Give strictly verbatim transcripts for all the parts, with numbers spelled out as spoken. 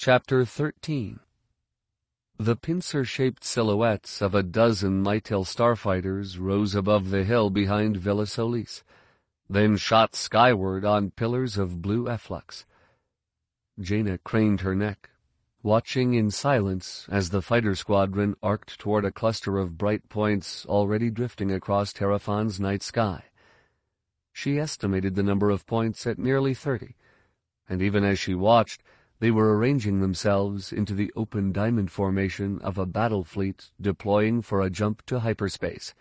Chapter thirteen. The pincer-shaped silhouettes of a dozen Mytil starfighters rose above the hill behind Villa Solis, then shot skyward on pillars of blue efflux. Jaina craned her neck, watching in silence as the fighter squadron arced toward a cluster of bright points already drifting across Terephon's night sky. She estimated the number of points at nearly thirty, and even as she watched, they were arranging themselves into the open diamond formation of a battle fleet deploying for a jump to hyperspace.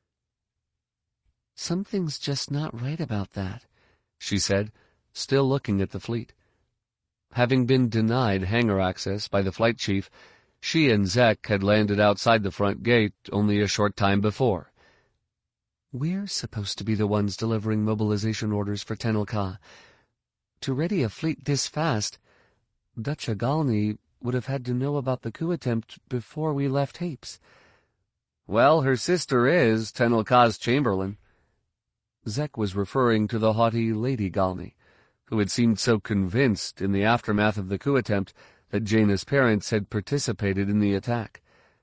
"Something's just not right about that," she said, still looking at the fleet. Having been denied hangar access by the flight chief, she and Zek had landed outside the front gate only a short time before. "We're supposed to be the ones delivering mobilization orders for Tenel Ka. To ready a fleet this fast, Ducha Galney would have had to know about the coup attempt before we left Hapes." "Well, her sister is Tenel Ka's chamberlain." Zek was referring to the haughty Lady Galney, who had seemed so convinced in the aftermath of the coup attempt that Jaina's parents had participated in the attack.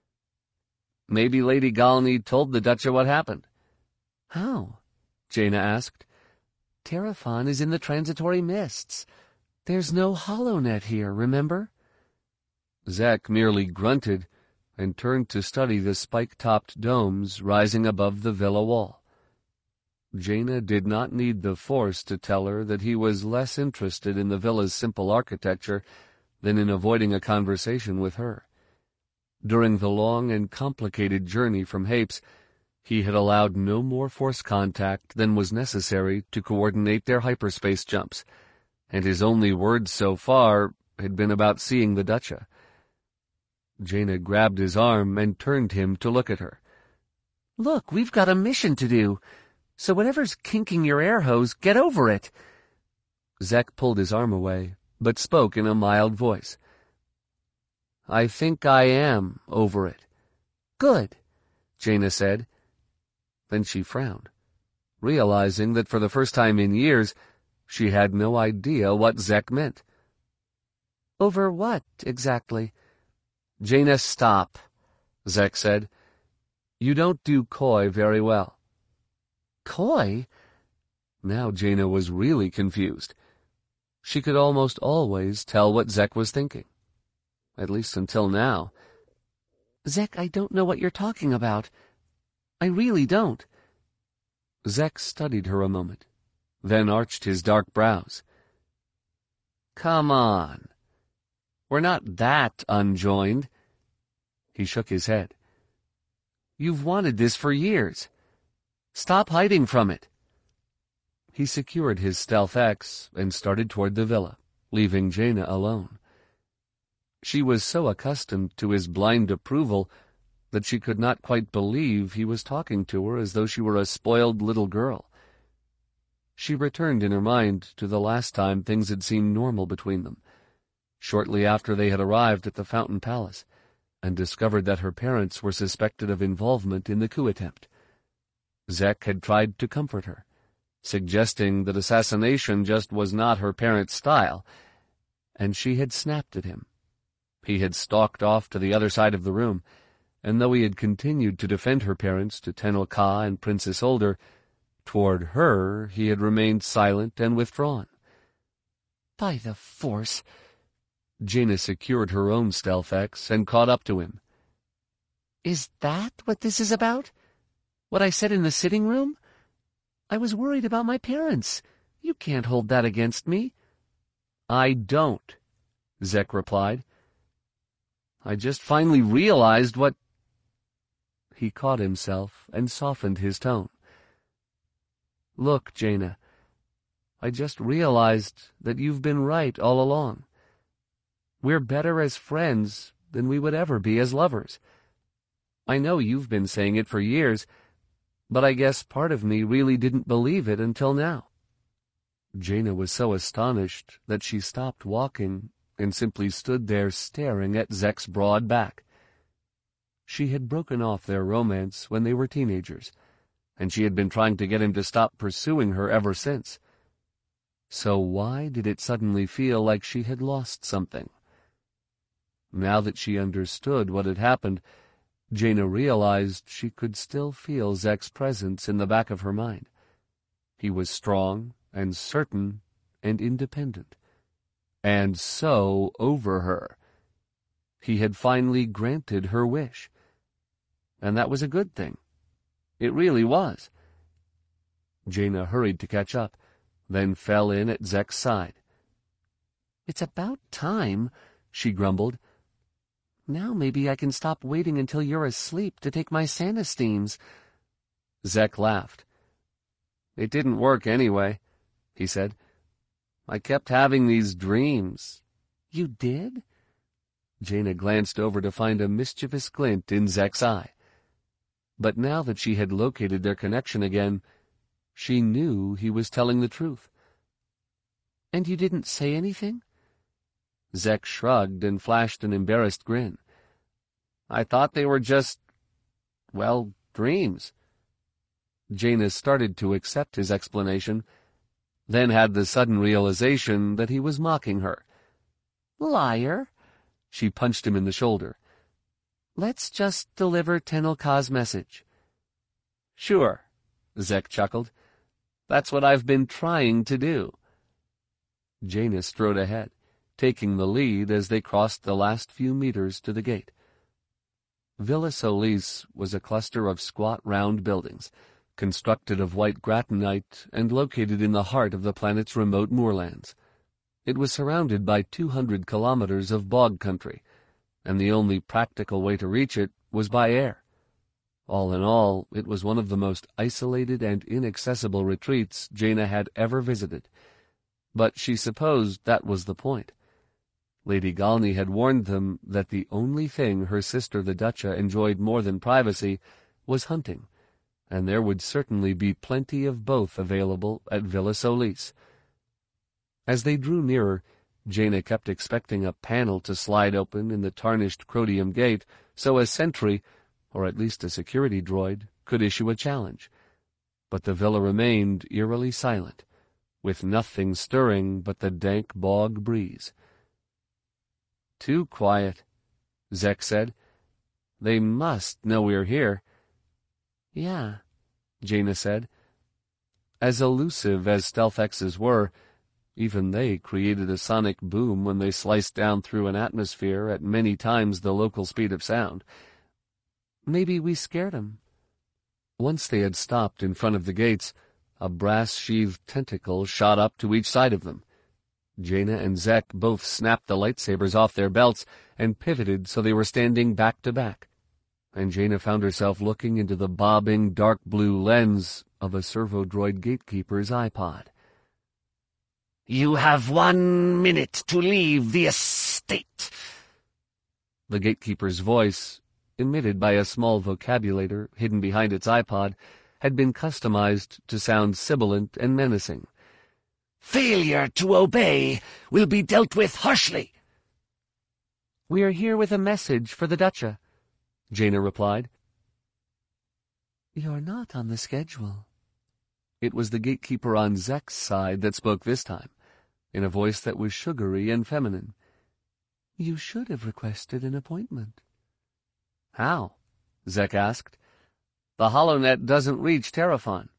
"Maybe Lady Galney told the Ducha what happened." "How?" Jaina asked. "Terephon is in the transitory mists. There's no HoloNet here, remember?" Zek merely grunted and turned to study the spike-topped domes rising above the villa wall. Jaina did not need the Force to tell her that he was less interested in the villa's simple architecture than in avoiding a conversation with her. During the long and complicated journey from Hapes, he had allowed no more Force contact than was necessary to coordinate their hyperspace jumps, and his only words so far had been about seeing the Ducha. Jaina grabbed his arm and turned him to look at her. "Look, we've got a mission to do, so whatever's kinking your air hose, get over it." Zek pulled his arm away, but spoke in a mild voice. "I think I am over it." "Good," Jaina said. Then she frowned, realizing that for the first time in years, she had no idea what Zek meant. "Over what, exactly?" "Jaina, stop," Zek said. "You don't do coy very well." "Coy?" Now Jaina was really confused. She could almost always tell what Zek was thinking. At least until now. "Zek, I don't know what you're talking about. I really don't." Zek studied her a moment, then arched his dark brows. "Come on. We're not that unjoined." He shook his head. "You've wanted this for years. Stop hiding from it." He secured his Stealth X and started toward the villa, leaving Jaina alone. She was so accustomed to his blind approval that she could not quite believe he was talking to her as though she were a spoiled little girl. She returned in her mind to the last time things had seemed normal between them, shortly after they had arrived at the Fountain Palace, and discovered that her parents were suspected of involvement in the coup attempt. Zek had tried to comfort her, suggesting that assassination just was not her parents' style, and she had snapped at him. He had stalked off to the other side of the room, and though he had continued to defend her parents to Tenel Ka and Princess Ulder, toward her he had remained silent and withdrawn. "By the Force!" Jaina secured her own Stealth X and caught up to him. "Is that what this is about? What I said in the sitting room? I was worried about my parents. You can't hold that against me." "I don't," Zek replied. "I just finally realized what—" He caught himself and softened his tone. "Look, Jaina, I just realized that you've been right all along. We're better as friends than we would ever be as lovers. I know you've been saying it for years, but I guess part of me really didn't believe it until now." Jaina was so astonished that she stopped walking and simply stood there staring at Zek's broad back. She had broken off their romance when they were teenagers, and she had been trying to get him to stop pursuing her ever since. So why did it suddenly feel like she had lost something? Now that she understood what had happened, Jaina realized she could still feel Zek's presence in the back of her mind. He was strong and certain and independent, and so over her. He had finally granted her wish. And that was a good thing. It really was. Jaina hurried to catch up, then fell in at Zek's side. "It's about time," she grumbled. "Now maybe I can stop waiting until you're asleep to take my Sanasteams." Zek laughed. "It didn't work anyway," he said. "I kept having these dreams." "You did?" Jaina glanced over to find a mischievous glint in Zek's eye. But now that she had located their connection again, she knew he was telling the truth. "And you didn't say anything?" Zek shrugged and flashed an embarrassed grin. "I thought they were just, well, dreams." Jaina started to accept his explanation, then had the sudden realization that he was mocking her. "Liar!" She punched him in the shoulder. "Let's just deliver Tenel Ka's message." "Sure," Zek chuckled. "That's what I've been trying to do." Jaina strode ahead, taking the lead as they crossed the last few meters to the gate. Villa Solis was a cluster of squat round buildings, constructed of white gratinite and located in the heart of the planet's remote moorlands. It was surrounded by two hundred kilometers of bog country, and the only practical way to reach it was by air. All in all, it was one of the most isolated and inaccessible retreats Jaina had ever visited. But she supposed that was the point. Lady Galney had warned them that the only thing her sister the Ducha enjoyed more than privacy was hunting, and there would certainly be plenty of both available at Villa Solis. As they drew nearer, Jaina kept expecting a panel to slide open in the tarnished Crodium gate so a sentry, or at least a security droid, could issue a challenge. But the villa remained eerily silent, with nothing stirring but the dank bog breeze. "Too quiet," Zek said. "They must know we're here." "Yeah," Jaina said. As elusive as Stealth X's were, even they created a sonic boom when they sliced down through an atmosphere at many times the local speed of sound. "Maybe we scared 'em." Once they had stopped in front of the gates, a brass-sheathed tentacle shot up to each side of them. Jaina and Zek both snapped the lightsabers off their belts and pivoted so they were standing back to back, and Jaina found herself looking into the bobbing dark blue lens of a servo-droid gatekeeper's iPod. "You have one minute to leave the estate." The gatekeeper's voice, emitted by a small vocabulator hidden behind its iPod, had been customized to sound sibilant and menacing. "Failure to obey will be dealt with harshly." "We are here with a message for the Ducha," Jaina replied. "You're not on the schedule." It was the gatekeeper on Zek's side that spoke this time, in a voice that was sugary and feminine. "You should have requested an appointment." "How?" Zek asked. "The HoloNet doesn't reach Terraphon."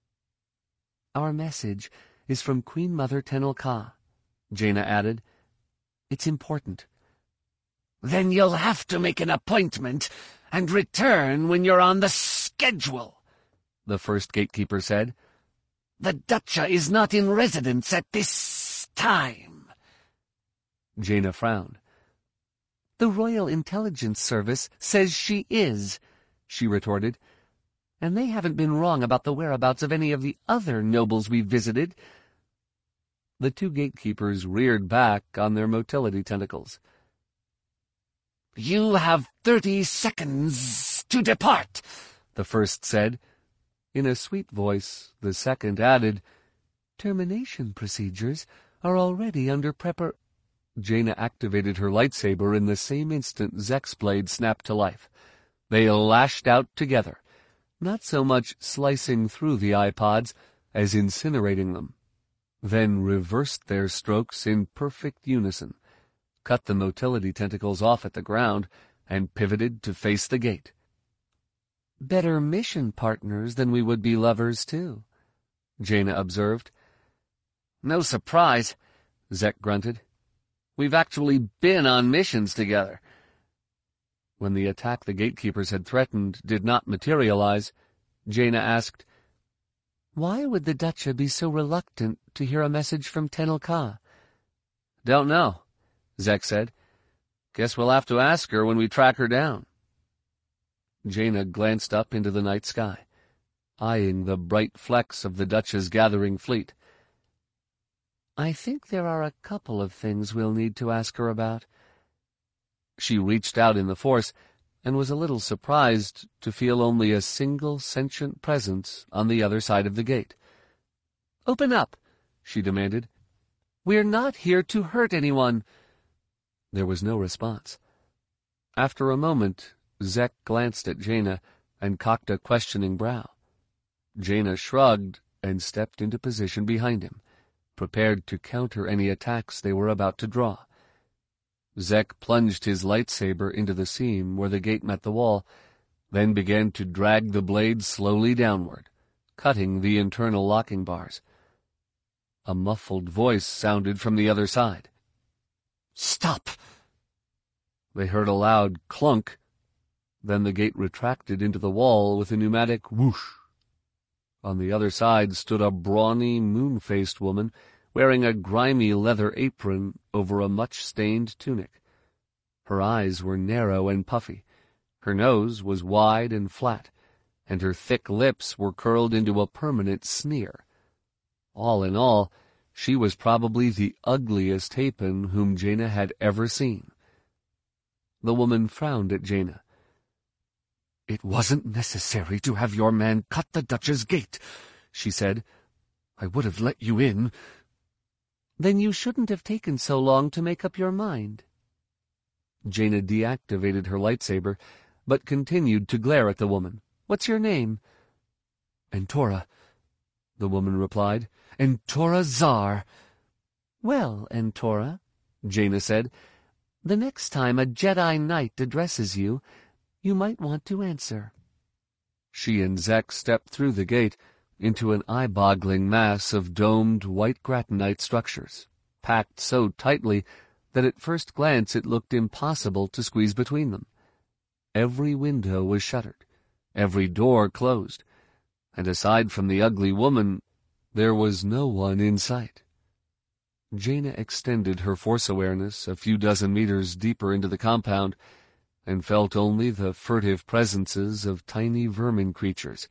"Our message is from Queen Mother Tenel Ka," Jaina added. "It's important." "Then you'll have to make an appointment and return when you're on the schedule," the first gatekeeper said. "The Ducha is not in residence at this time." Jaina frowned. "The Royal Intelligence Service says she is," she retorted. "And they haven't been wrong about the whereabouts of any of the other nobles we've visited." The two gatekeepers reared back on their motility tentacles. "You have thirty seconds to depart," the first said. In a sweet voice, the second added, "Termination procedures are already under prepar—" Jaina activated her lightsaber in the same instant Zek's blade snapped to life. They lashed out together, not so much slicing through the iPods as incinerating them, then reversed their strokes in perfect unison. cut the motility tentacles off at the ground, and pivoted to face the gate. "Better mission partners than we would be lovers, too," Jaina observed. "No surprise," Zek grunted. "We've actually been on missions together." When the attack the gatekeepers had threatened did not materialize, Jaina asked, "Why would the Ducha be so reluctant to hear a message from Tenel Ka?" "Don't know," Zek said. "Guess we'll have to ask her when we track her down." Jaina glanced up into the night sky, eyeing the bright flecks of the Ducha's gathering fleet. "I think there are a couple of things we'll need to ask her about." She reached out in the Force and was a little surprised to feel only a single sentient presence on the other side of the gate. "Open up," she demanded. "We're not here to hurt anyone." There was no response. After a moment, Zek glanced at Jaina and cocked a questioning brow. Jaina shrugged and stepped into position behind him, prepared to counter any attacks they were about to draw. Zek plunged his lightsaber into the seam where the gate met the wall, then began to drag the blade slowly downward, cutting the internal locking bars. A muffled voice sounded from the other side. "Stop!" They heard a loud clunk. Then the gate retracted into the wall with a pneumatic whoosh. On the other side stood a brawny, moon-faced woman wearing a grimy leather apron over a much-stained tunic. Her eyes were narrow and puffy, her nose was wide and flat, and her thick lips were curled into a permanent sneer. All in all, she was probably the ugliest Hapan whom Jaina had ever seen. The woman frowned at Jaina. "It wasn't necessary to have your man cut the Ducha's gate," she said. "I would have let you in." "Then you shouldn't have taken so long to make up your mind." Jaina deactivated her lightsaber, but continued to glare at the woman. "What's your name?" "Entora," the woman replied. "Entora Zar." "Well, Entora," Jaina said, "the next time a Jedi Knight addresses you, you might want to answer." She and Zek stepped through the gate into an eye-boggling mass of domed white gratinite structures, packed so tightly that at first glance it looked impossible to squeeze between them. Every window was shuttered, every door closed, and aside from the ugly woman, there was no one in sight. Jaina extended her Force awareness a few dozen meters deeper into the compound and felt only the furtive presences of tiny vermin creatures.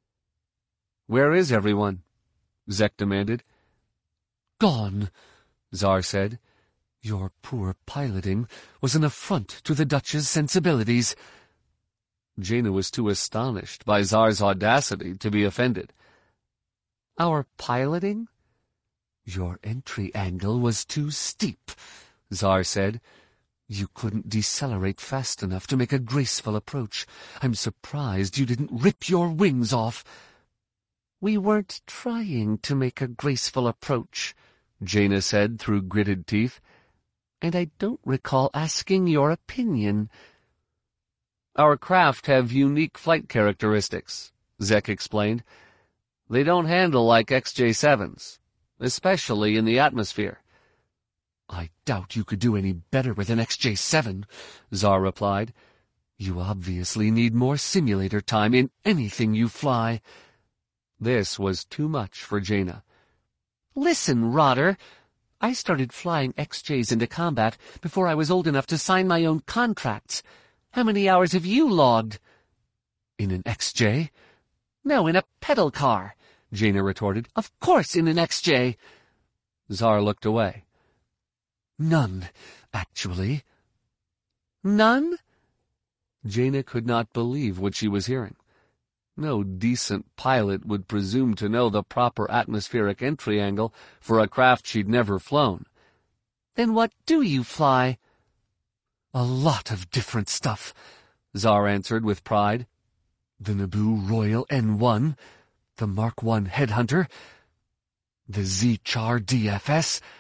"Where is everyone?" Zek demanded. "Gone," Zar said. "Your poor piloting was an affront to the Duchess' sensibilities." Jaina was too astonished by Zar's audacity to be offended. "Our piloting?" "Your entry angle was too steep," Zar said. "You couldn't decelerate fast enough to make a graceful approach. I'm surprised you didn't rip your wings off." "We weren't trying to make a graceful approach," Jaina said through gritted teeth. "And I don't recall asking your opinion." "Our craft have unique flight characteristics," Zek explained. "They don't handle like X J sevens, especially in the atmosphere." "I doubt you could do any better with an X J seven, Zar replied. "You obviously need more simulator time in anything you fly." This was too much for Jaina. "Listen, Rotter, I started flying X Js into combat before I was old enough to sign my own contracts. How many hours have you logged?" "In an X J?" "No, in a pedal car," Jaina retorted. "Of course in an X J." Zar looked away. "None, actually." "None?" Jaina could not believe what she was hearing. No decent pilot would presume to know the proper atmospheric entry angle for a craft she'd never flown. "Then what do you fly?" "A lot of different stuff," Zar answered with pride. "The Naboo Royal N one, the Mark one Headhunter, the Z-Char D F S,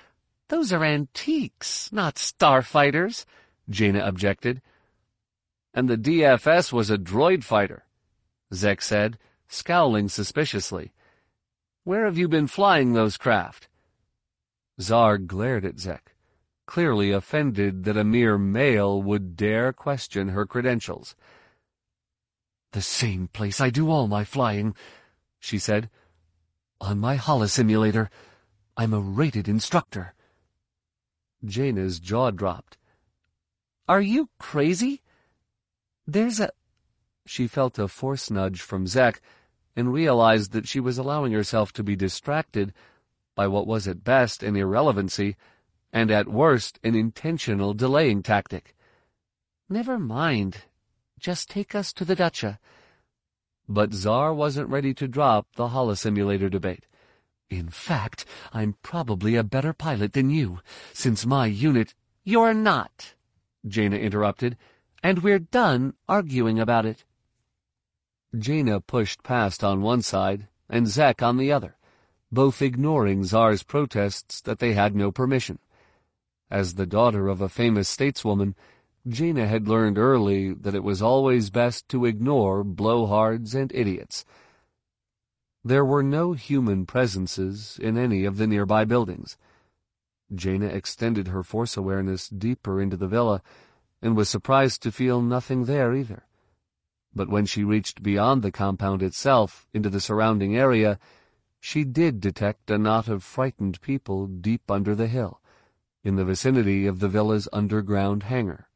Those are antiques, not starfighters, Jaina objected. And the D F S was a droid fighter, Zek said, scowling suspiciously. Where have you been flying those craft? Zar glared at Zek, clearly offended that a mere male would dare question her credentials. The same place I do all my flying, she said. On my holosimulator. I'm a rated instructor. Jaina's jaw dropped. Are you crazy? There's a... She felt a force nudge from Zek and realized that she was allowing herself to be distracted by what was at best an irrelevancy and at worst an intentional delaying tactic. Never mind. Just take us to the Ducha. But Zar wasn't ready to drop the holosimulator debate. In fact, I'm probably a better pilot than you, since my unit— You're not, Jaina interrupted, and we're done arguing about it. Jaina pushed past on one side and Zek on the other, both ignoring Zar's protests that they had no permission. As the daughter of a famous stateswoman, Jaina had learned early that it was always best to ignore blowhards and idiots. There were no human presences in any of the nearby buildings. Jaina extended her force awareness deeper into the villa and was surprised to feel nothing there either. But when she reached beyond the compound itself into the surrounding area, she did detect a knot of frightened people deep under the hill, in the vicinity of the villa's underground hangar.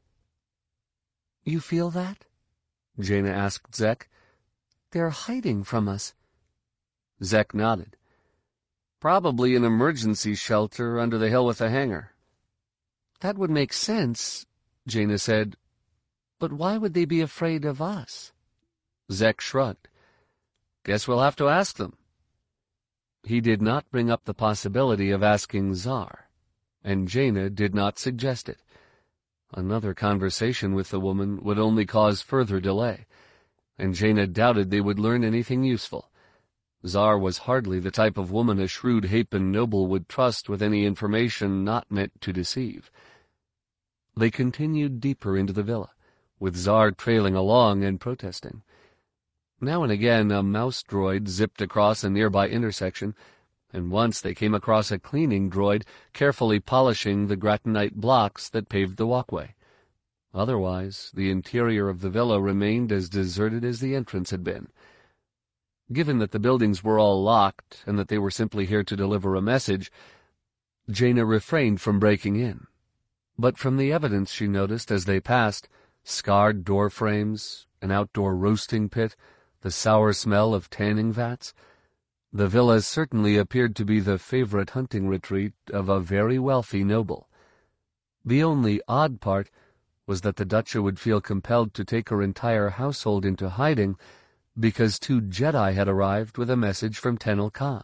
You feel that? Jaina asked Zek. They're hiding from us. Zek nodded. Probably an emergency shelter under the hill with a hangar. That would make sense, Jaina said. But why would they be afraid of us? Zek shrugged. Guess we'll have to ask them. He did not bring up the possibility of asking Zar, and Jaina did not suggest it. Another conversation with the woman would only cause further delay, and Jaina doubted they would learn anything useful. Zar was hardly the type of woman a shrewd Hapan noble would trust with any information not meant to deceive. They continued deeper into the villa, with Zar trailing along and protesting. Now and again a mouse droid zipped across a nearby intersection, and once they came across a cleaning droid carefully polishing the gratinite blocks that paved the walkway. Otherwise, the interior of the villa remained as deserted as the entrance had been. Given that the buildings were all locked and that they were simply here to deliver a message, Jaina refrained from breaking in. But from the evidence she noticed as they passed, scarred door frames, an outdoor roasting pit, the sour smell of tanning vats, the villa certainly appeared to be the favorite hunting retreat of a very wealthy noble. The only odd part was that the Ducha would feel compelled to take her entire household into hiding because two Jedi had arrived with a message from Tenel Ka.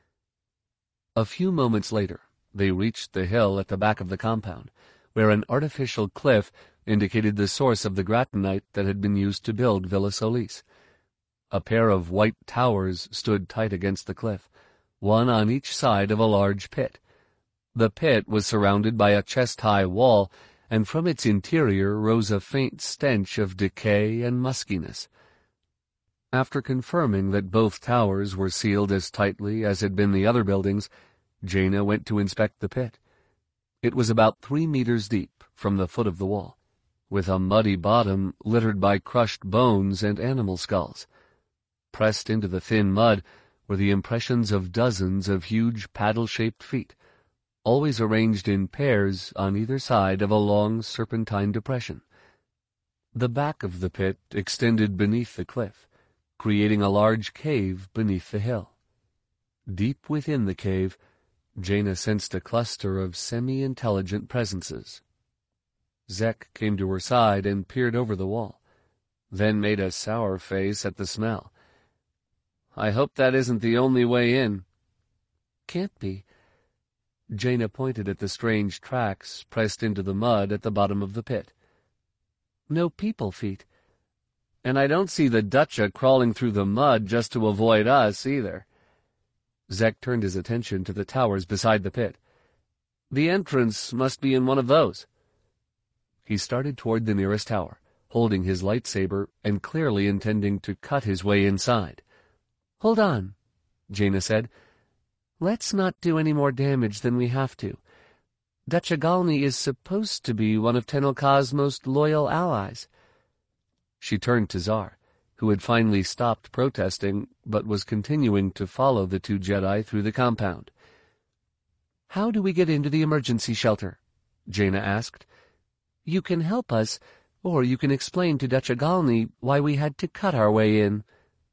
A few moments later, they reached the hill at the back of the compound, where an artificial cliff indicated the source of the gratinite that had been used to build Villa Solis. A pair of white towers stood tight against the cliff, one on each side of a large pit. The pit was surrounded by a chest-high wall, and from its interior rose a faint stench of decay and muskiness. After confirming that both towers were sealed as tightly as had been the other buildings, Jaina went to inspect the pit. It was about three meters deep from the foot of the wall, with a muddy bottom littered by crushed bones and animal skulls. Pressed into the thin mud were the impressions of dozens of huge paddle-shaped feet, always arranged in pairs on either side of a long serpentine depression. The back of the pit extended beneath the cliff, creating a large cave beneath the hill. Deep within the cave, Jaina sensed a cluster of semi-intelligent presences. Zek came to her side and peered over the wall, then made a sour face at the smell. I hope that isn't the only way in. Can't be. Jaina pointed at the strange tracks pressed into the mud at the bottom of the pit. No people feet. And I don't see the Ducha crawling through the mud just to avoid us, either. Zek turned his attention to the towers beside the pit. The entrance must be in one of those. He started toward the nearest tower, holding his lightsaber and clearly intending to cut his way inside. "Hold on," Jaina said. "Let's not do any more damage than we have to. Ducha Galney is supposed to be one of Tenel Ka's most loyal allies." She turned to Zar, who had finally stopped protesting but was continuing to follow the two Jedi through the compound. "How do we get into the emergency shelter?" Jaina asked. "You can help us, or you can explain to Ducha Galney why we had to cut our way in."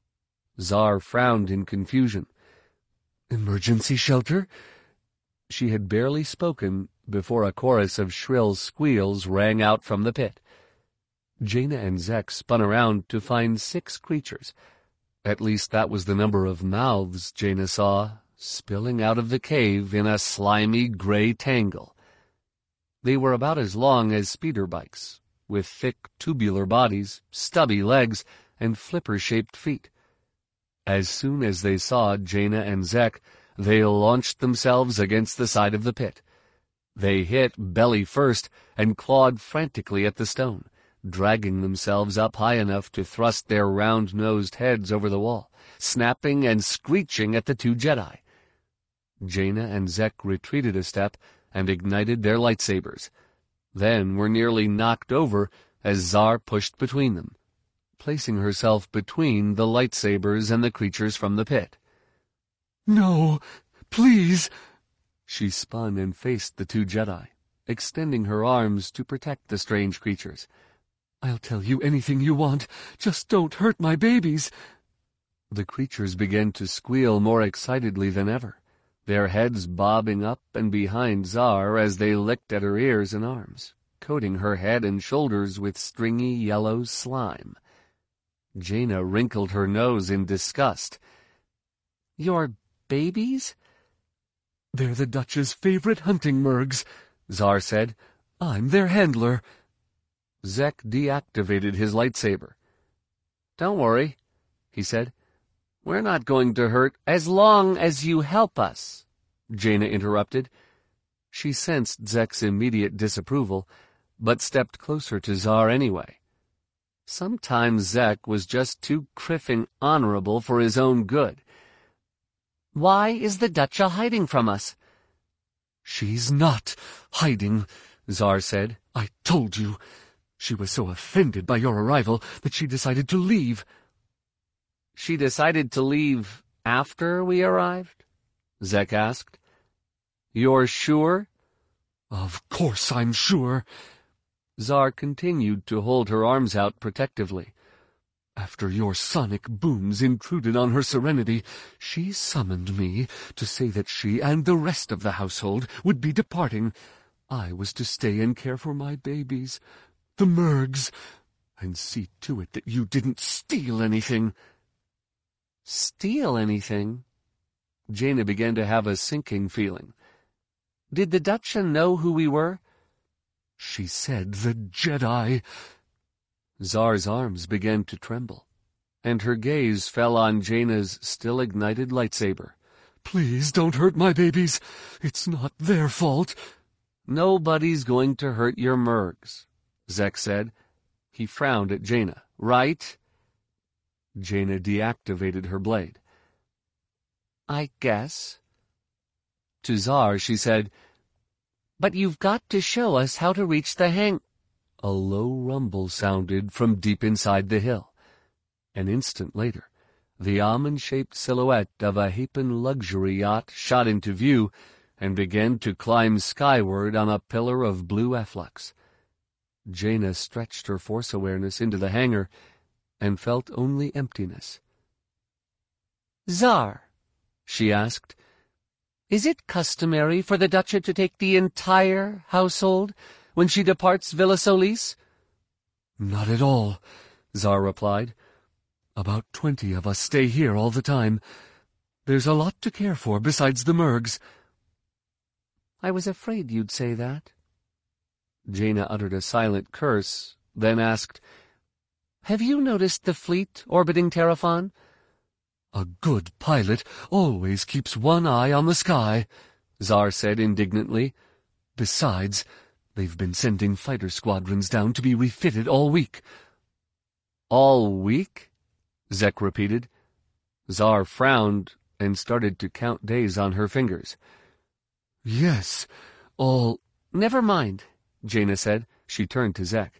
Zar frowned in confusion. "Emergency shelter?" She had barely spoken before a chorus of shrill squeals rang out from the pit. Jaina and Zek spun around to find six creatures. At least that was the number of mouths Jaina saw, spilling out of the cave in a slimy gray tangle. They were about as long as speeder bikes, with thick tubular bodies, stubby legs, and flipper-shaped feet. As soon as they saw Jaina and Zek, they launched themselves against the side of the pit. They hit belly first and clawed frantically at the stone, dragging themselves up high enough to thrust their round-nosed heads over the wall, snapping and screeching at the two Jedi. Jaina and Zek retreated a step and ignited their lightsabers, then were nearly knocked over as Zar pushed between them, placing herself between the lightsabers and the creatures from the pit. "No, please!" She spun and faced the two Jedi, extending her arms to protect the strange creatures. "I'll tell you anything you want. Just don't hurt my babies." The creatures began to squeal more excitedly than ever, their heads bobbing up and behind Zar as they licked at her ears and arms, coating her head and shoulders with stringy yellow slime. Jaina wrinkled her nose in disgust. "Your babies?" "They're the Duchess' favorite hunting mergs," Zar said. "I'm their handler." Zek deactivated his lightsaber. "Don't worry," he said. "We're not going to hurt as long as you help us," Jaina interrupted. She sensed Zek's immediate disapproval, but stepped closer to Zar anyway. Sometimes Zek was just too criffing honorable for his own good. "Why is the Ducha hiding from us?" "She's not hiding," Zar said. "I told you. She was so offended by your arrival that she decided to leave." "She decided to leave after we arrived?" Zek asked. "You're sure?" "Of course I'm sure." Zar continued to hold her arms out protectively. "After your sonic booms intruded on her serenity, she summoned me to say that she and the rest of the household would be departing. I was to stay and care for my babies, the mergs, and see to it that you didn't steal anything." "Steal anything?" Jaina began to have a sinking feeling. "Did the Ducha know who we were?" "She said the Jedi." Zar's arms began to tremble, and her gaze fell on Jaina's still-ignited lightsaber. "Please don't hurt my babies. It's not their fault." "Nobody's going to hurt your mergs," Zek said. He frowned at Jaina. "Right?" Jaina deactivated her blade. "I guess." To Zar she said, "But you've got to show us how to reach the hang—" A low rumble sounded from deep inside the hill. An instant later, the almond-shaped silhouette of a Hapan luxury yacht shot into view and began to climb skyward on a pillar of blue efflux. Jaina stretched her force awareness into the hangar and felt only emptiness. "Zar," she asked, "is it customary for the Ducha to take the entire household when she departs Villa Solis?" "Not at all," Zar replied. "About twenty of us stay here all the time. There's a lot to care for besides the mergs." "I was afraid you'd say that." Jaina uttered a silent curse, then asked, "Have you noticed the fleet orbiting Terafon?" "A good pilot always keeps one eye on the sky," Zar said indignantly. Besides, they've been sending fighter squadrons down to be refitted all week." "All week?" Zek repeated. Zar frowned and started to count days on her fingers. "Yes, all—" "Never mind," Jaina said. She turned to Zek.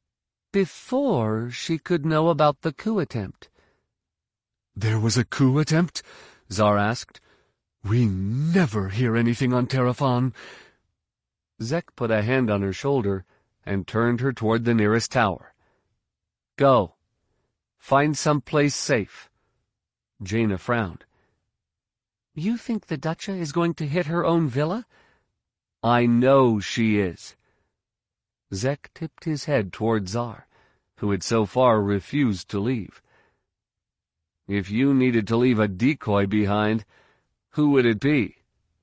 "Before she could know about the coup attempt." "There was a coup attempt?" Zar asked. "We never hear anything on Terafon." Zek put a hand on her shoulder and turned her toward the nearest tower. "Go. Find some place safe." Jaina frowned. "You think the Ducha is going to hit her own villa?" "I know she is." Zek tipped his head toward Zar, who had so far refused to leave. "If you needed to leave a decoy behind, who would it be?"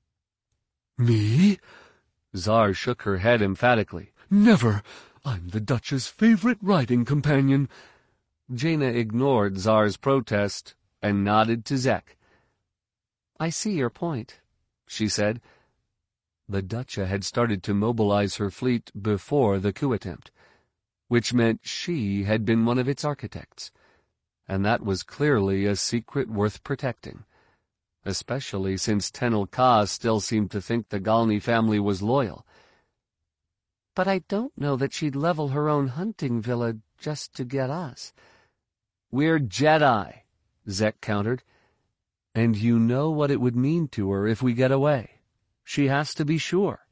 "Me?" Zar shook her head emphatically. "Never! I'm the Duchess' favorite riding companion." Jaina ignored Zar's protest and nodded to Zek. "I see your point," she said. The Ducha had started to mobilize her fleet before the coup attempt, which meant she had been one of its architects, and that was clearly a secret worth protecting, especially since Tenel Ka still seemed to think the Galni family was loyal. "But I don't know that she'd level her own hunting villa just to get us." "We're Jedi," Zek countered. "And you know what it would mean to her if we get away. She has to be sure."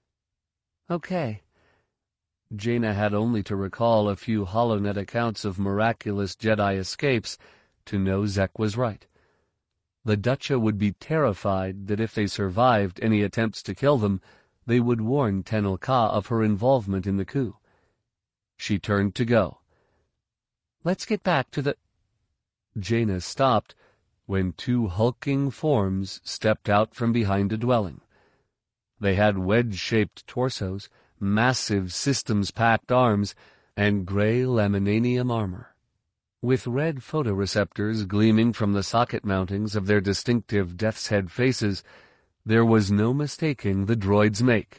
"Okay." Jaina had only to recall a few HoloNet accounts of miraculous Jedi escapes to know Zek was right. The Ducha would be terrified that if they survived any attempts to kill them, they would warn Tenel Ka of her involvement in the coup. She turned to go. "Let's get back to the—" Jaina stopped when two hulking forms stepped out from behind a dwelling. They had wedge-shaped torsos, massive systems-packed arms, and gray laminanium armor. With red photoreceptors gleaming from the socket mountings of their distinctive death's head faces, there was no mistaking the droid's make.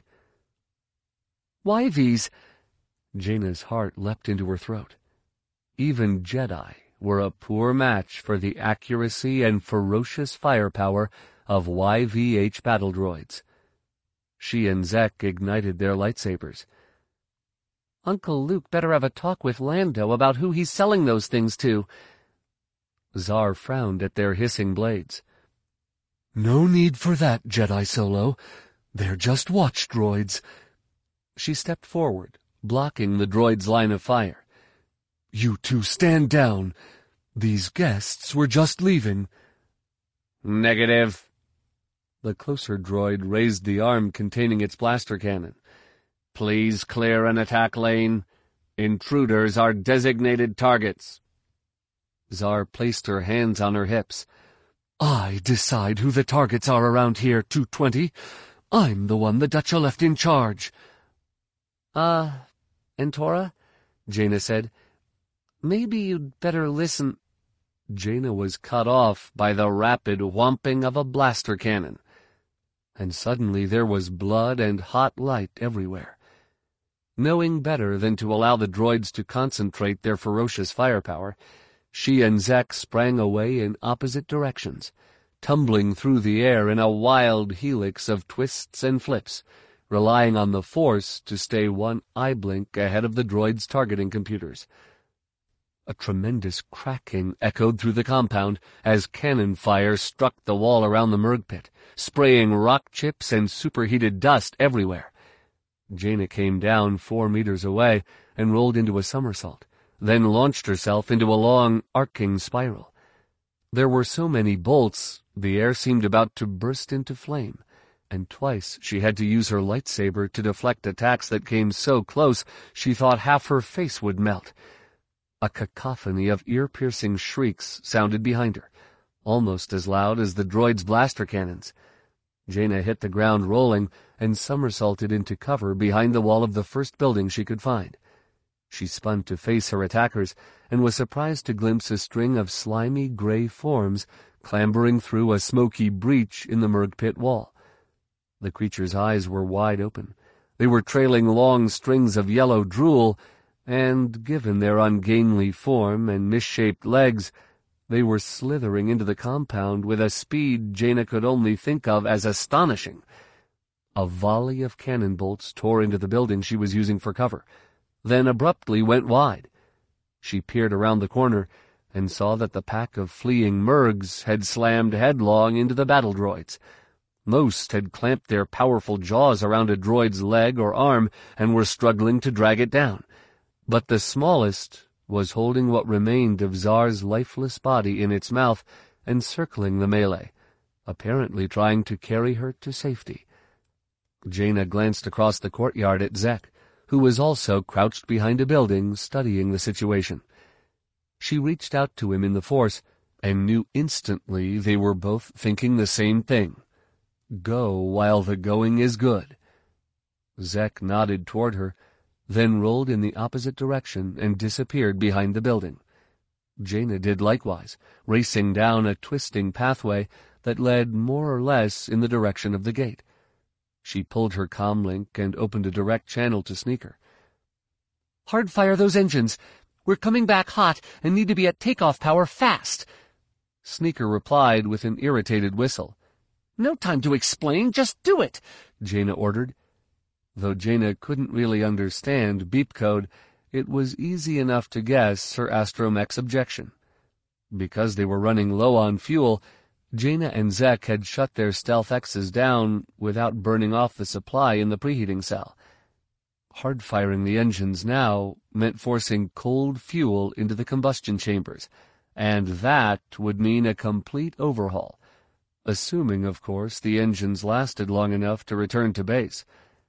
"Why these?" Jaina's heart leapt into her throat. Even Jedi were a poor match for the accuracy and ferocious firepower of Y V H battle droids. She and Zek ignited their lightsabers. "Uncle Luke better have a talk with Lando about who he's selling those things to." Zar frowned at their hissing blades. "No need for that, Jedi Solo. They're just watch droids." She stepped forward, blocking the droid's line of fire. "You two stand down. These guests were just leaving." "Negative." The closer droid raised the arm containing its blaster cannon. "Please clear an attack lane. Intruders are designated targets." Zar placed her hands on her hips. "I decide who the targets are around here, two twenty. I'm the one the Ducha left in charge." Uh, Entora?" Jaina said. "Maybe you'd better listen—" Jaina was cut off by the rapid whomping of a blaster cannon. And suddenly there was blood and hot light everywhere. Knowing better than to allow the droids to concentrate their ferocious firepower, she and Zek sprang away in opposite directions, tumbling through the air in a wild helix of twists and flips, relying on the Force to stay one eye blink ahead of the droids' targeting computers. A tremendous cracking echoed through the compound as cannon fire struck the wall around the Murg pit, spraying rock chips and superheated dust everywhere. Jaina came down four meters away and rolled into a somersault, then launched herself into a long, arcing spiral. There were so many bolts, the air seemed about to burst into flame, and twice she had to use her lightsaber to deflect attacks that came so close she thought half her face would melt. A cacophony of ear-piercing shrieks sounded behind her, almost as loud as the droid's blaster cannons. Jaina hit the ground rolling and somersaulted into cover behind the wall of the first building she could find. She spun to face her attackers and was surprised to glimpse a string of slimy gray forms clambering through a smoky breach in the Murg pit wall. The creature's eyes were wide open, They were trailing long strings of yellow drool, and, given their ungainly form and misshaped legs, they were slithering into the compound with a speed Jaina could only think of as astonishing. A volley of cannon bolts tore into the building she was using for cover, then abruptly went wide. She peered around the corner and saw that the pack of fleeing Murgs had slammed headlong into the battle droids. Most had clamped their powerful jaws around a droid's leg or arm and were struggling to drag it down. But the smallest was holding what remained of Zar's lifeless body in its mouth and circling the melee, apparently trying to carry her to safety. Jaina glanced across the courtyard at Zek, who was also crouched behind a building studying the situation. She reached out to him in the Force and knew instantly they were both thinking the same thing. Go while the going is good. Zek nodded toward her, then rolled in the opposite direction and disappeared behind the building. Jaina did likewise, racing down a twisting pathway that led more or less in the direction of the gate. She pulled her comlink and opened a direct channel to Sneaker. "Hard-fire those engines! We're coming back hot and need to be at takeoff power fast!" Sneaker replied with an irritated whistle. "No time to explain, just do it," Jaina ordered. Though Jaina couldn't really understand beep code, it was easy enough to guess her astromech's objection. Because they were running low on fuel, Jaina and Zek had shut their Stealth X's down without burning off the supply in the preheating cell. Hard-firing the engines now meant forcing cold fuel into the combustion chambers, and that would mean a complete overhaul, assuming, of course, the engines lasted long enough to return to base.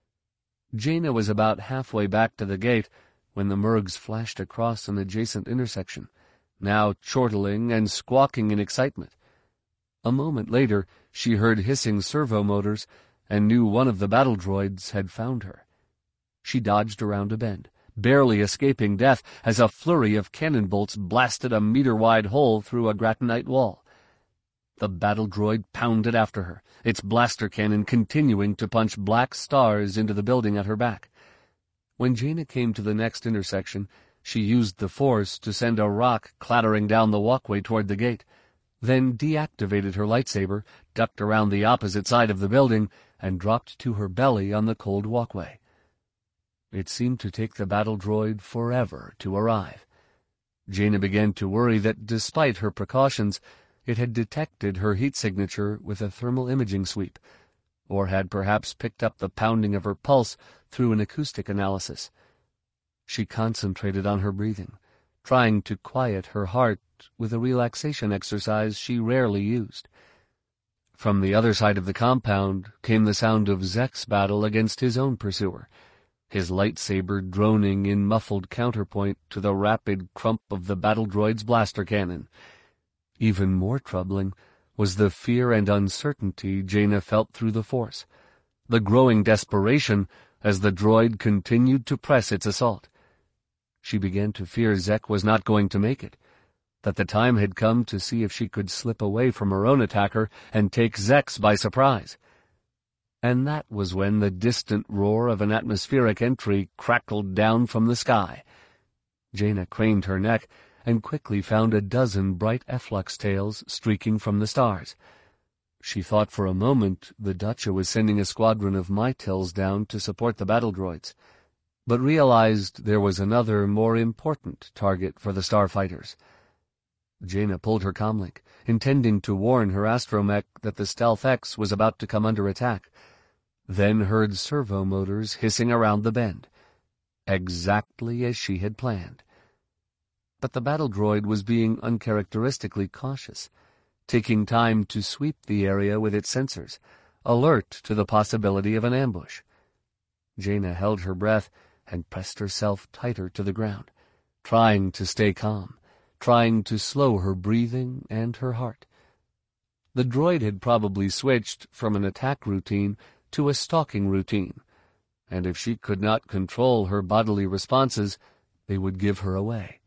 Jaina was about halfway back to the gate when the Murgs flashed across an adjacent intersection, now chortling and squawking in excitement. A moment later, she heard hissing servo motors and knew one of the battle droids had found her. She dodged around a bend, barely escaping death as a flurry of cannon bolts blasted a meter-wide hole through a gratinite wall. The battle droid pounded after her, its blaster cannon continuing to punch black stars into the building at her back. When Jaina came to the next intersection, she used the Force to send a rock clattering down the walkway toward the gate, then deactivated her lightsaber, ducked around the opposite side of the building, and dropped to her belly on the cold walkway. It seemed to take the battle droid forever to arrive. Jaina began to worry that, despite her precautions, it had detected her heat signature with a thermal imaging sweep, or had perhaps picked up the pounding of her pulse through an acoustic analysis. She concentrated on her breathing, trying to quiet her heart with a relaxation exercise she rarely used. From the other side of the compound came the sound of Zek's battle against his own pursuer, his lightsaber droning in muffled counterpoint to the rapid crump of the battle droid's blaster cannon. Even more troubling was the fear and uncertainty Jaina felt through the Force, the growing desperation as the droid continued to press its assault. She began to fear Zek was not going to make it, that the time had come to see if she could slip away from her own attacker and take Zek's by surprise. And that was when the distant roar of an atmospheric entry crackled down from the sky. Jaina craned her neck and quickly found a dozen bright efflux tails streaking from the stars. She thought for a moment the Ducha was sending a squadron of Mytils down to support the battle droids, but realized there was another, more important target for the starfighters. Jaina pulled her comlink, intending to warn her astromech that the Stealth X was about to come under attack, then heard servo motors hissing around the bend, exactly as she had planned. But the battle droid was being uncharacteristically cautious, taking time to sweep the area with its sensors, alert to the possibility of an ambush. Jaina held her breath and pressed herself tighter to the ground, trying to stay calm, trying to slow her breathing and her heart. The droid had probably switched from an attack routine to a stalking routine, and if she could not control her bodily responses, they would give her away.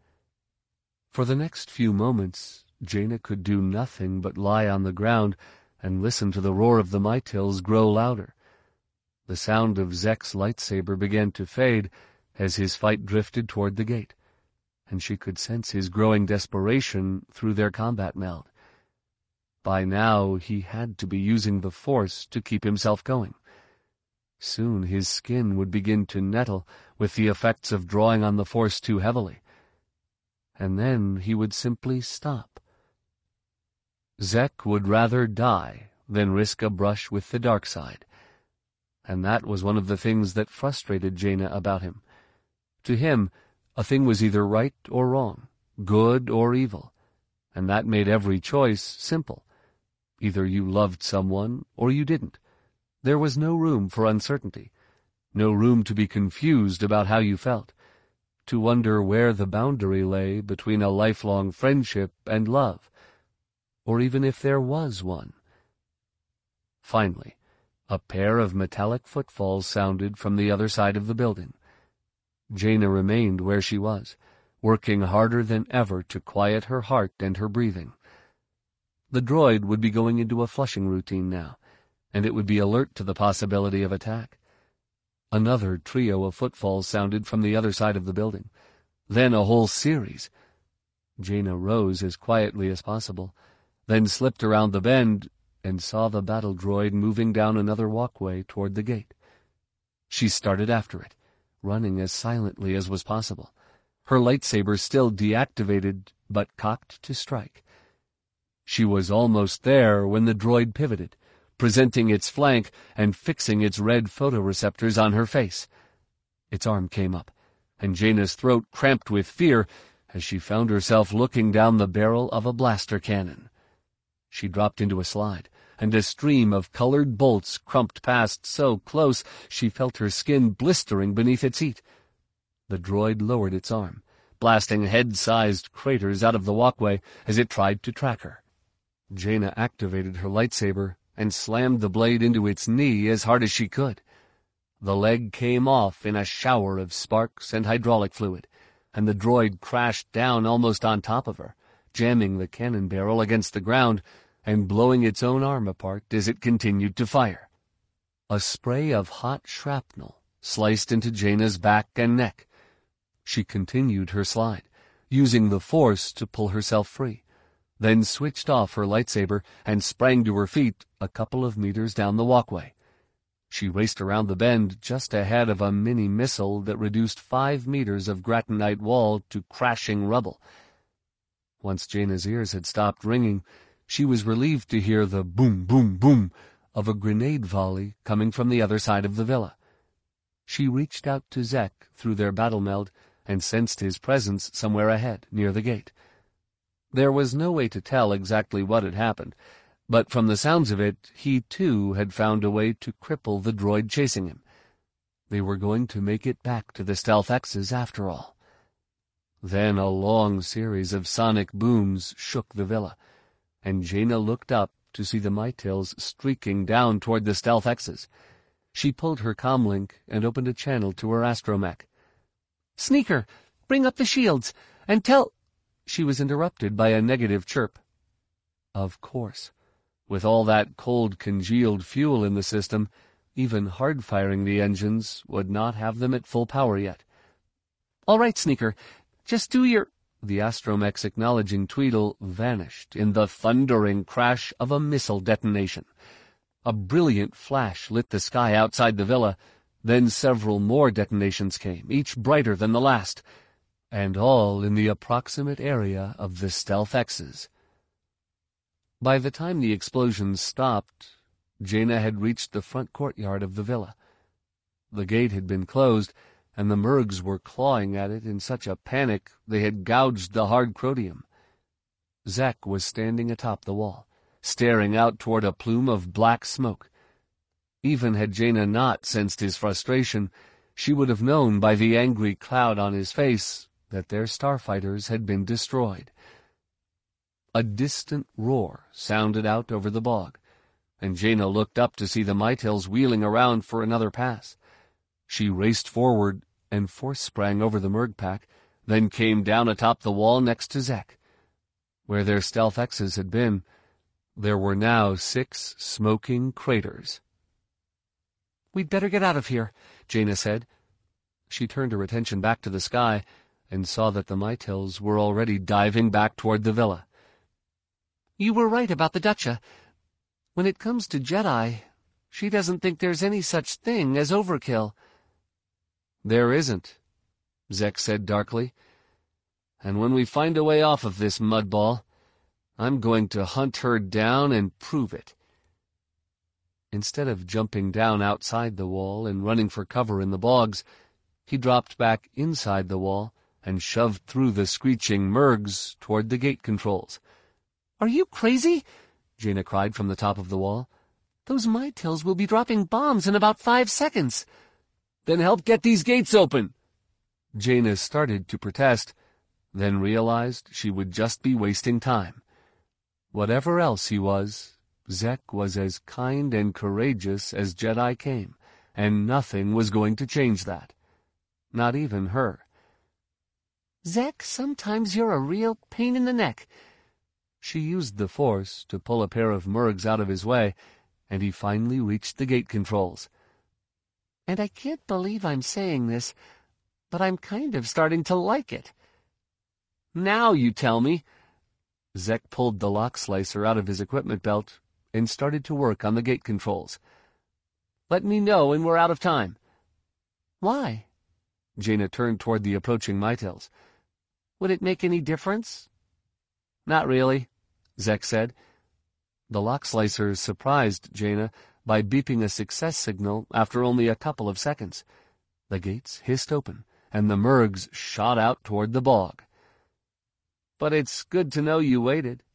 For the next few moments, Jaina could do nothing but lie on the ground and listen to the roar of the Mytils grow louder. The sound of Zek's lightsaber began to fade as his fight drifted toward the gate, and she could sense his growing desperation through their combat meld. By now he had to be using the Force to keep himself going. Soon his skin would begin to nettle with the effects of drawing on the Force too heavily, and then he would simply stop. Zek would rather die than risk a brush with the dark side, and that was one of the things that frustrated Jaina about him. To him, a thing was either right or wrong, good or evil, and that made every choice simple. Either you loved someone or you didn't. There was no room for uncertainty, no room to be confused about how you felt, to wonder where the boundary lay between a lifelong friendship and love, or even if there was one. Finally, a pair of metallic footfalls sounded from the other side of the building. Jaina remained where she was, working harder than ever to quiet her heart and her breathing. The droid would be going into a flushing routine now, and it would be alert to the possibility of attack. Another trio of footfalls sounded from the other side of the building, then a whole series. Jaina rose as quietly as possible, then slipped around the bend and saw the battle droid moving down another walkway toward the gate. She started after it, running as silently as was possible, her lightsaber still deactivated but cocked to strike. She was almost there when the droid pivoted, presenting its flank and fixing its red photoreceptors on her face. Its arm came up, and Jaina's throat cramped with fear as she found herself looking down the barrel of a blaster cannon. She dropped into a slide, and a stream of colored bolts crumped past so close she felt her skin blistering beneath its heat. The droid lowered its arm, blasting head-sized craters out of the walkway as it tried to track her. Jaina activated her lightsaber and slammed the blade into its knee as hard as she could. The leg came off in a shower of sparks and hydraulic fluid, and the droid crashed down almost on top of her, jamming the cannon barrel against the ground and blowing its own arm apart as it continued to fire. A spray of hot shrapnel sliced into Jaina's back and neck. She continued her slide, using the Force to pull herself free, then switched off her lightsaber and sprang to her feet a couple of meters down the walkway. She raced around the bend just ahead of a mini-missile that reduced five meters of gratinite wall to crashing rubble. Once Jaina's ears had stopped ringing, she was relieved to hear the boom, boom, boom of a grenade volley coming from the other side of the villa. She reached out to Zek through their battle meld and sensed his presence somewhere ahead, near the gate. There was no way to tell exactly what had happened, but from the sounds of it, he too had found a way to cripple the droid chasing him. They were going to make it back to the Stealth X's after all. Then a long series of sonic booms shook the villa, and Jaina looked up to see the Mytils streaking down toward the Stealth X's. She pulled her comlink and opened a channel to her astromech. "Sneaker, bring up the shields, and tell—" She was interrupted by a negative chirp. Of course. With all that cold congealed fuel in the system, even hard-firing the engines would not have them at full power yet. "All right, Sneaker, just do your—" The astromech's acknowledging Tweedle vanished in the thundering crash of a missile detonation. A brilliant flash lit the sky outside the villa, then several more detonations came, each brighter than the last, and all in the approximate area of the Stealth X's. By the time the explosions stopped, Jaina had reached the front courtyard of the villa. The gate had been closed, and the Murgs were clawing at it in such a panic they had gouged the hard chromium. Zek was standing atop the wall, staring out toward a plume of black smoke. Even had Jaina not sensed his frustration, she would have known by the angry cloud on his face that their starfighters had been destroyed. A distant roar sounded out over the bog, and Jaina looked up to see the Mytils wheeling around for another pass. She raced forward and force-sprang over the Murg pack, then came down atop the wall next to Zek. Where their Stealth X's had been, there were now six smoking craters. "We'd better get out of here," Jaina said. She turned her attention back to the sky and saw that the Mytils were already diving back toward the villa. "You were right about the Ducha. When it comes to Jedi, she doesn't think there's any such thing as overkill." "There isn't," Zek said darkly. "And when we find a way off of this mudball, I'm going to hunt her down and prove it." Instead of jumping down outside the wall and running for cover in the bogs, he dropped back inside the wall and shoved through the screeching Murgs toward the gate controls. "Are you crazy?" Jaina cried from the top of the wall. "Those Mytils will be dropping bombs in about five seconds. "Then help get these gates open." Jaina started to protest, then realized she would just be wasting time. Whatever else he was, Zek was as kind and courageous as Jedi came, and nothing was going to change that. Not even her. "Zek, sometimes you're a real pain in the neck." She used the Force to pull a pair of Murgs out of his way, and he finally reached the gate controls. "And I can't believe I'm saying this, but I'm kind of starting to like it." "Now you tell me." Zek pulled the lock slicer out of his equipment belt and started to work on the gate controls. "Let me know when we're out of time." "Why?" Jaina turned toward the approaching Mytils. "Would it make any difference?" "Not really," Zek said. The lock slicer surprised Jaina by beeping a success signal after only a couple of seconds. The gates hissed open, and the Murgs shot out toward the bog. "But it's good to know you waited,"